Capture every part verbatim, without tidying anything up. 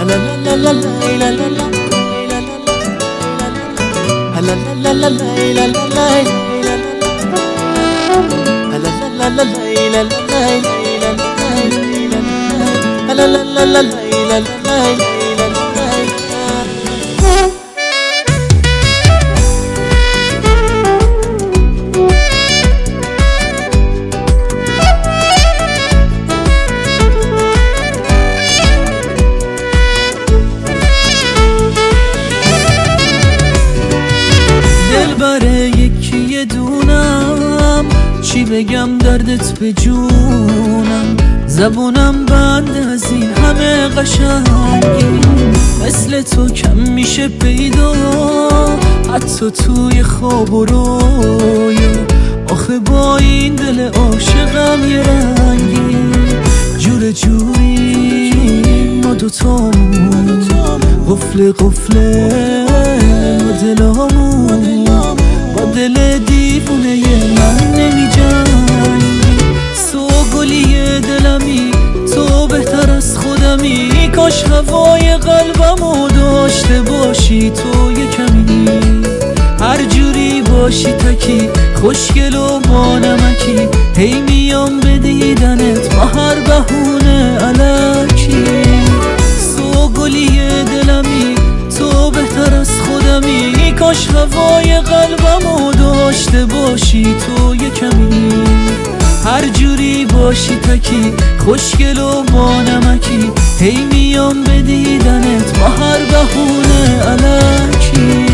چی بگم دردت به جونم، زبونم بند از این همه قشنگی. مثل تو کم میشه پیدا حتی توی خواب و رویا. آخه با این دل عاشقم یه رنگی، جور جوری ما دوتامون، قفل قفل ما دلامون. با دل دیوونه من نمی جنگی، سوگلی دلمی تو بهتر از خودمی. کاش هوای قلبمو داشته باشی تو یه کمی، هر جوری باشی تکی، خوشگل و با نمکی. هی میام به دیدنت با هر بهونه الکی، سوگلی دلمی تو بهتر از خودمی. کاش هوای قلبمو داشته باشی تو یه کمی، هر جوری باشی تکی، خوشگل و با نمکی. هی میام به دیدنت با هر بهونه الکی.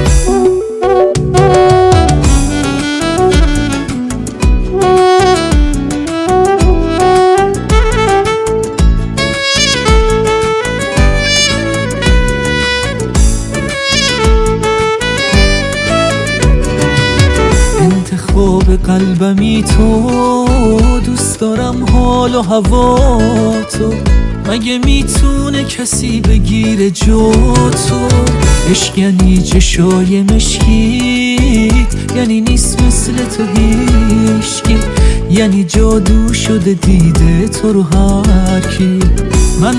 انتخاب قلبمی تو، دوست دارم حال و هوا تو. مگه میتونه کسی بگیره جو تو؟ عشق یعنی چشای مشکی، یعنی نیست مثل تو هیچکی. یعنی جادو شده دیده تو رو هر کی. من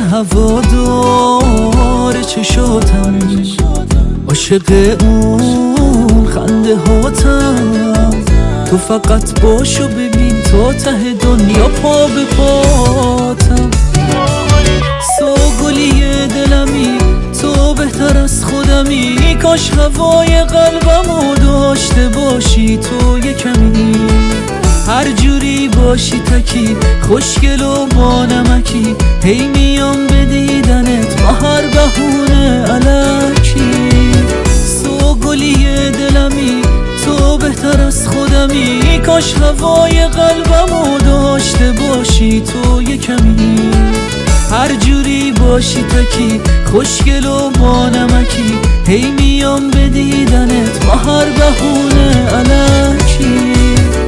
هوادار چشاتم، عاشق اون خنده هاتم. تو فقط باشو ببین تا ته دنیا پا به پاتم. سوگلی دلمی تو بهتر از خودمی. کاش هوای قلبمو داشته باشی تو یه کمی، هر جوری باشی تکی، خوشگل و با نمکی. هی میام به دیدنت با هر بهونه الکی، سوگلی دلمی تو بهتر از خودمی. کاش هوای قلبمو داشته باشی تو یه کمی، هر جوری باشی تکی، خوشگل و با نمکی. هی میام به دیدنت با هر بهونه الکی.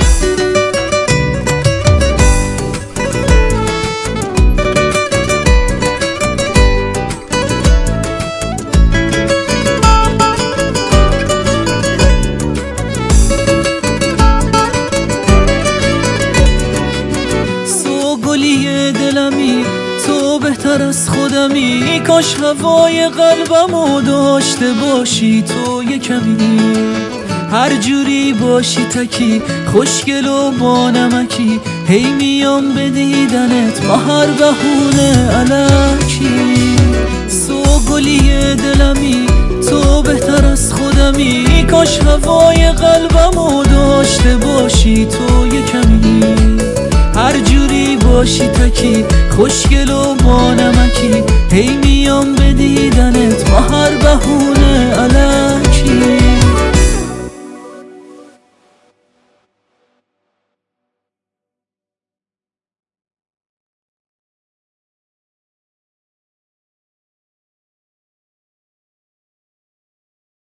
دلمی تو بهتر از خودمی. کاش هوای قلبمو داشته باشی تو یه کمی، هر جوری باشی تکی، خوشگل و با نمکی. هی میام به دیدنت با هر بهونه الکی، سوگلی دلمی تو بهتر از خودمی. کاش هوای قلبمو داشته باشی تو یه کمی، هر جوری باشی تکی، خوشگل و با نمکی. هی میام به دیدنت با هر بهونه الکی.